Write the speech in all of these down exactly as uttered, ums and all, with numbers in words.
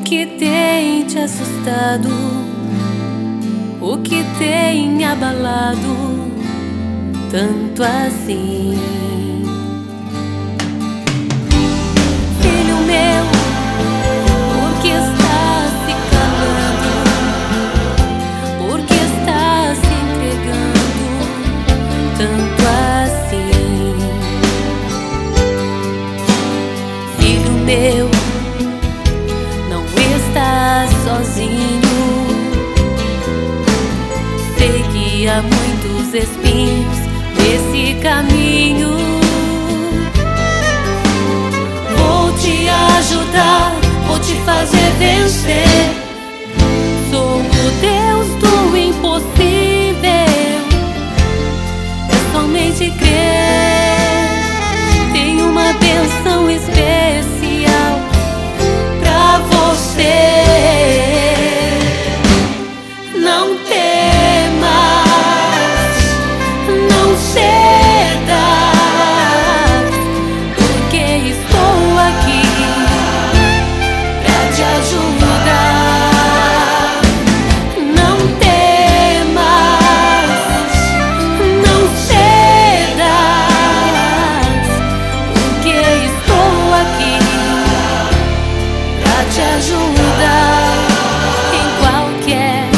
que tem te assustado? O que tem abalado tanto assim? Filho meu, por que estás se calando? Por que estás se entregando tanto assim? Filho meu, não estás sozinho. Sei que há muitos espinhos nesse caminho. Vou te ajudar, vou te fazer vencer. Sou o Deus do impossível. É somente crer. Tem uma bênção especial pra você. Não temas, não ceda, porque estou aqui pra te ajudar. Não temas, não cedas, porque estou aqui pra te ajudar. Em qualquer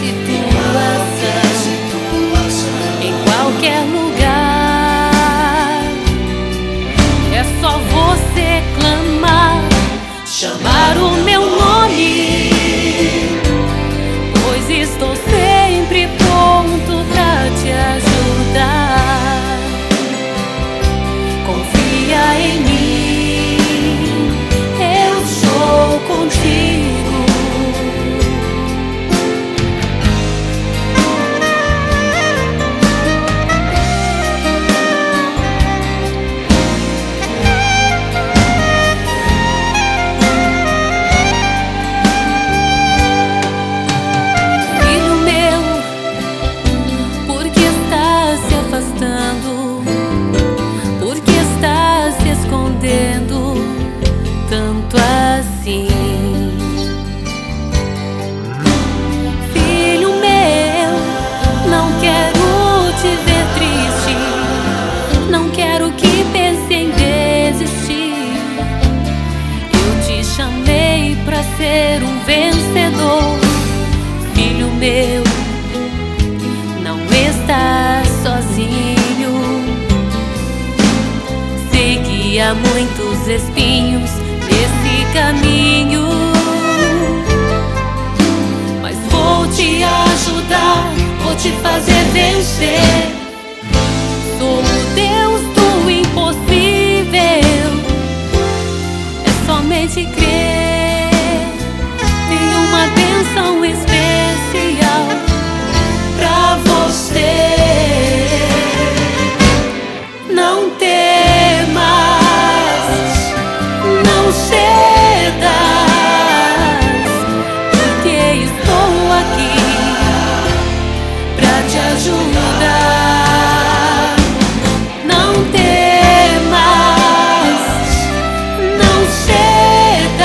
qualquer lugar, é só você clamar, chamar o meu nome, pois estou sempre pronto pra te ajudar. Confia em mim, eu sou contigo. Por que estás se escondendo tanto assim? Filho meu, não quero te ver triste, não quero que pense em desistir. Eu te chamei pra ser um vencedor. Filho meu, não estás sozinho. Sei que há muitos espinhos nesse caminho, mas vou te ajudar, vou te fazer vencer. Sou o Deus do impossível. É somente crer. Tem uma bênção especial pra você. Não temas, não cedas, porque estou aqui pra te ajudar. Não temas, não cedas,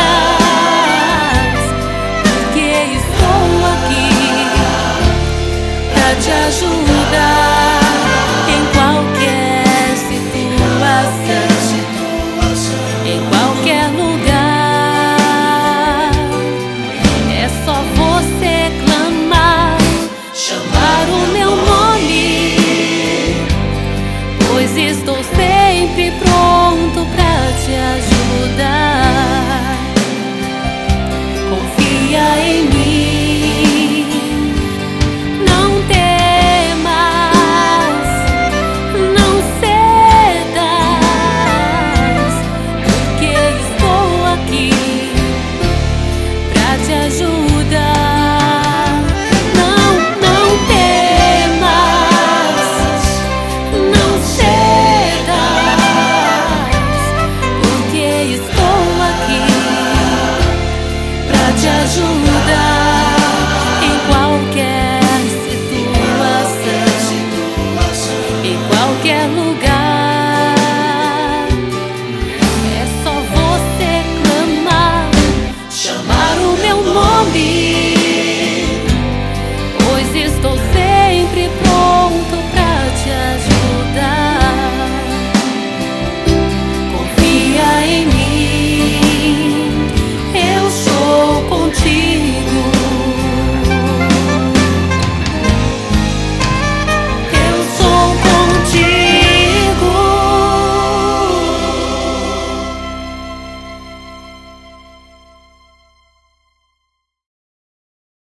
porque estou aqui pra te ajudar. Em qualquer situação, em